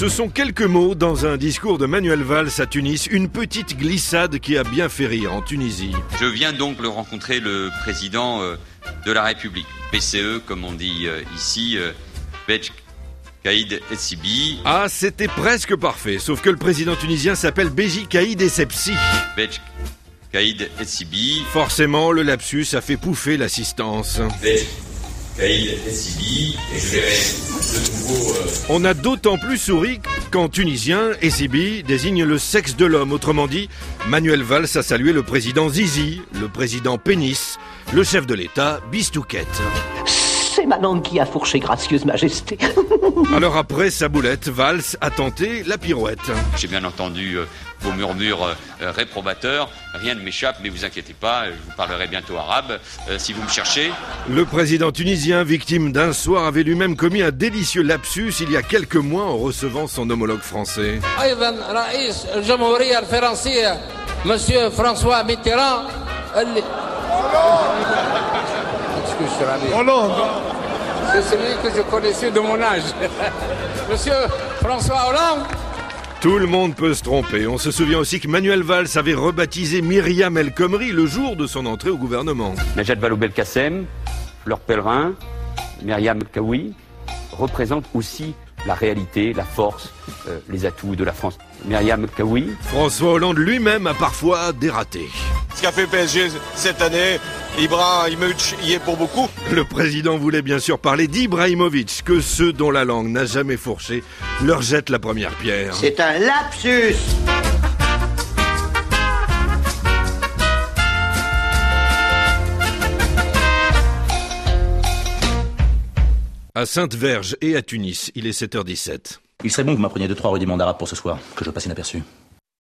Ce sont quelques mots dans un discours de Manuel Valls à Tunis, une petite glissade qui a bien fait rire en Tunisie. Je viens donc le rencontrer, le président de la République, BCE comme on dit ici, Béji Caïd Essebsi. Ah, c'était presque parfait, sauf que le président tunisien s'appelle Béji Caïd Essebsi. Béji Caïd Essebsi. Forcément, le lapsus a fait pouffer l'assistance. Béji Caïd Essebsi, et je verrai de nouveau... On a d'autant plus souri qu'en tunisien, Essebsi désigne le sexe de l'homme. Autrement dit, Manuel Valls a salué le président Zizi, le président Pénis, le chef de l'État, Bistouquette. C'est ma langue qui a fourché, gracieuse majesté. Alors après sa boulette, Valls a tenté la pirouette. J'ai bien entendu vos murmures réprobateurs, rien ne m'échappe, mais vous inquiétez pas, je vous parlerai bientôt arabe, si vous me cherchez. Le président tunisien, victime d'un soir, avait lui-même commis un délicieux lapsus il y a quelques mois en recevant son homologue français. Monsieur François Mitterrand. Hollande. C'est celui que je connaissais de mon âge. Monsieur François Hollande. Tout le monde peut se tromper. On se souvient aussi que Manuel Valls avait rebaptisé Myriam El Khomri le jour de son entrée au gouvernement. Najat Vallaud-Belkacem, Fleur Pellerin, Myriam Kaoui représentent aussi la réalité, la force, les atouts de la France. Myriam Kaoui. François Hollande lui-même a parfois dératé. Ce qu'a fait PSG cette année, Ibrahimovic y est pour beaucoup. Le président voulait bien sûr parler d'Ibrahimovic, que ceux dont la langue n'a jamais fourché leur jettent la première pierre. C'est un lapsus. À Sainte-Verge et à Tunis, il est 7h17. Il serait bon que vous m'appreniez 2-3 rudiments d'arabe pour ce soir, que je passe inaperçu.